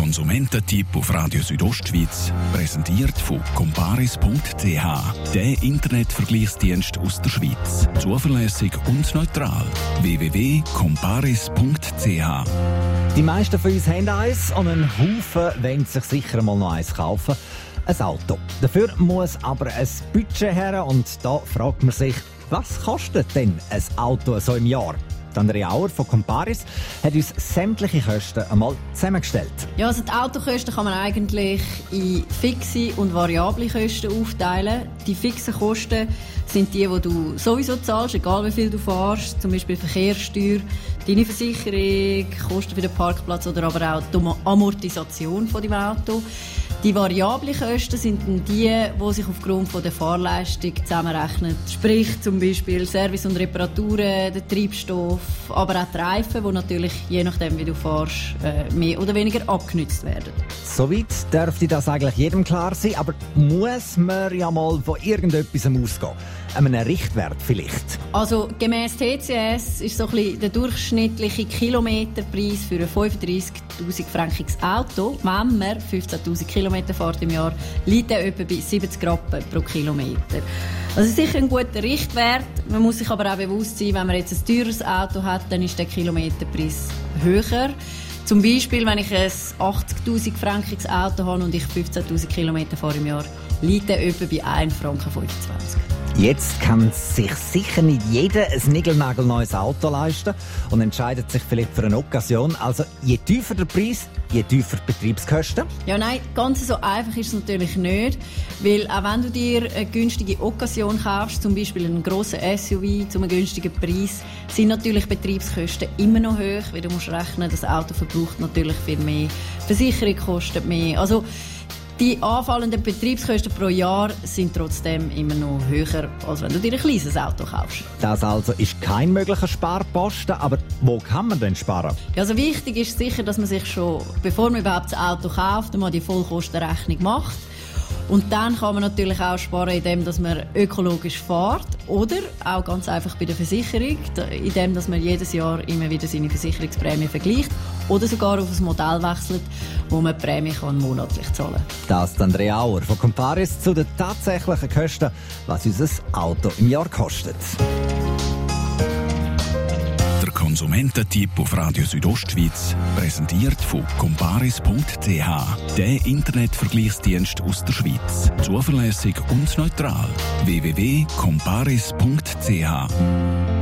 Konsumententipp auf Radio Südostschweiz, präsentiert von comparis.ch, der Internetvergleichsdienst aus der Schweiz. Zuverlässig und neutral. www.comparis.ch. Die meisten von uns haben eins und ein Haufen wollen sich sicher mal noch eins kaufen. Ein Auto. Dafür muss aber ein Budget her und da fragt man sich, was kostet denn ein Auto so im Jahr? Andrea Auer von Comparis hat uns sämtliche Kosten einmal zusammengestellt. Ja, also die Autokosten kann man eigentlich in fixe und variable Kosten aufteilen. Die fixen Kosten sind die du sowieso zahlst, egal wie viel du fährst. Zum Beispiel Verkehrssteuer, deine Versicherung, Kosten für den Parkplatz oder aber auch die Amortisation von deinem Auto. Die variablen Kosten sind die sich aufgrund von der Fahrleistung zusammenrechnen. Sprich zum Beispiel Service und Reparaturen, der Treibstoff, aber auch die Reifen, die natürlich je nachdem, wie du fährst, mehr oder weniger abgenutzt werden. Soweit dürfte das eigentlich jedem klar sein, aber muss man ja mal von irgendetwas ausgehen? Einem Richtwert vielleicht? Also gemäss TCS ist so ein bisschen der durchschnittliche Kilometerpreis für ein 35'000 frankiges Auto, wenn man 15'000 Kilometer fährt im Jahr, liegt er etwa bei 70 Rappen pro Kilometer. Also sicher ein guter Richtwert. Man muss sich aber auch bewusst sein, wenn man jetzt ein teures Auto hat, dann ist der Kilometerpreis höher. Zum Beispiel, wenn ich ein 80'000 frankiges Auto habe und ich 15'000 Kilometer fahre im Jahr, liegt er etwa bei 1,25 Franken. Jetzt kann sich sicher nicht jeder ein niegelnagelneues Auto leisten und entscheidet sich vielleicht für eine Occasion. Also je tiefer der Preis, je tiefer die Betriebskosten. Ja, nein, ganz so einfach ist es natürlich nicht. Weil auch wenn du dir eine günstige Occasion kaufst, zum Beispiel einen grossen SUV zu einem günstigen Preis, sind natürlich Betriebskosten immer noch hoch, weil du musst rechnen, das Auto verbraucht natürlich viel mehr, die Versicherung kostet mehr. Also die anfallenden Betriebskosten pro Jahr sind trotzdem immer noch höher, als wenn du dir ein kleines Auto kaufst. Das also ist kein möglicher Sparposten, aber wo kann man denn sparen? Ja, also wichtig ist sicher, dass man sich schon, bevor man überhaupt das Auto kauft, mal die Vollkostenrechnung macht. Und dann kann man natürlich auch sparen, indem dass man ökologisch fährt oder auch ganz einfach bei der Versicherung, indem dass man jedes Jahr immer wieder seine Versicherungsprämie vergleicht oder sogar auf ein Modell wechselt, wo man die Prämie monatlich zahlen kann. Das ist Andrea Auer von Comparis zu den tatsächlichen Kosten, was unser Auto im Jahr kostet. Der Konsumententipp auf Radio Südostschweiz, präsentiert von comparis.ch, der Internetvergleichsdienst aus der Schweiz. Zuverlässig und neutral. www.comparis.ch.